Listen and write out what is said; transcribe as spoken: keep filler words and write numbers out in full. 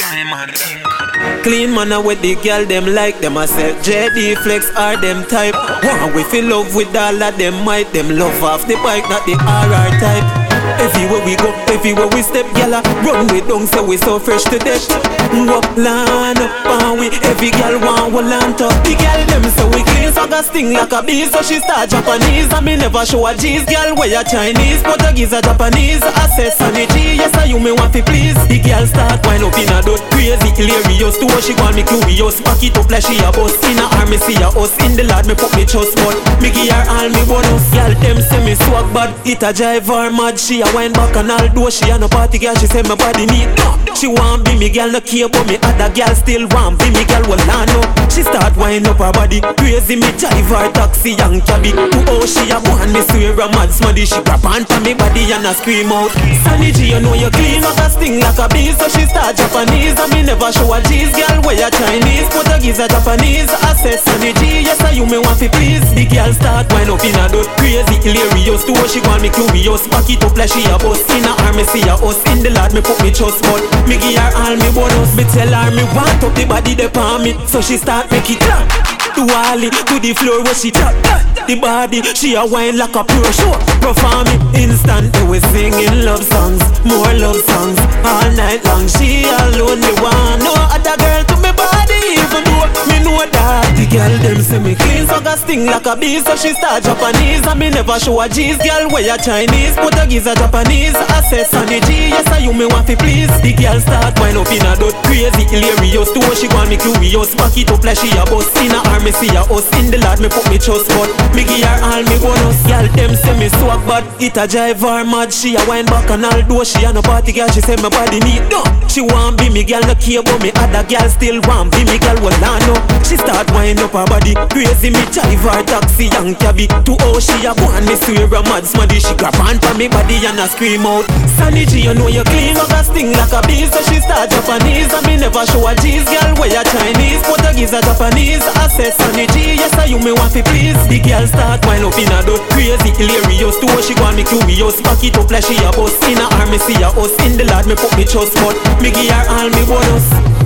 Clean man a with the girl them like them. I say J D Flex are them type. One we feel love with all of them might. Them love off the bike, not the R R type. Everywhere we go, everywhere we step, gyal run we down, say we so fresh to death. Up land up and we, every girl want hold on to. The girl them say we clean, so got sting like a bee. So she start Japanese, and me never show a G's. Girl where you Chinese, Portuguese or Japanese. I say sanity, yes I you me want to please. The girl start wind up in a dot, crazy hilarious. To what she want me curious, back it up like she a boss. In a army see a us, in the lad me put me trust. But me give her all me bonus. Girl them say me swag bad, it a jive her mad. She a wine back and all do she a no party girl. She say my body need no. She want be me girl no care but me other girl still want be me girl well I know. She start wind up her body, crazy me jive her taxi young cabby. To oh she a want me swear a mad smuddy. She grab onto me body and a scream out, Sunny G you know you clean, not a sting like a bee. So she start Japanese and me never show a G's. Girl where you Chinese, Portuguese or Japanese. I say Sunny G, yes I you me want to please. The girl start wind up in a dot, crazy hilarious. To oh she want me curious, back it up like she a boss. In a army see a us, in the lad me put me trust. But me give her all me bonus. Me tell her me want up the body de palm me. So she start make it clap. To Wally, to the floor where she tap. The body, she a wine like a pro show. Perform it instant, they we singing love songs, more love songs all night long. She alone me want no other girl to me body, even though me know that. The girl them say me clean, so got sting like a bee. So she start Japanese and me never show a G's. Girl where you Chinese, Portuguese or Japanese. I say Sunny G, yes I you me want to please. The girl start wind up in a dot, crazy hilarious. To what she want me curious, back it up like she a boss. In a army see a us, in the lad me put me trust. But me give her all me bonus. Girl them say me swag bad, it a jive her mad. She a wine back and all do she a no party girl. She say my body need no. She want be me girl no care but me other girl still want be me girl well I know. She start wind up her body, crazy me jive her taxi young cabby. To oh she a want me swear a mad smuddy. She grab onto me body and a scream out, Sunny G you know you clean, no got sting like a bee. So she start Japanese and me never show a G's. Girl where you Chinese, Portuguese or Japanese. I say Sunny G, yes I you me want to please. The girl start wind up in a dot, crazy hilarious. To what she want me curious, back it up like she a boss. In a army see a us, in the lad me put me trust. But me give her all me bonus.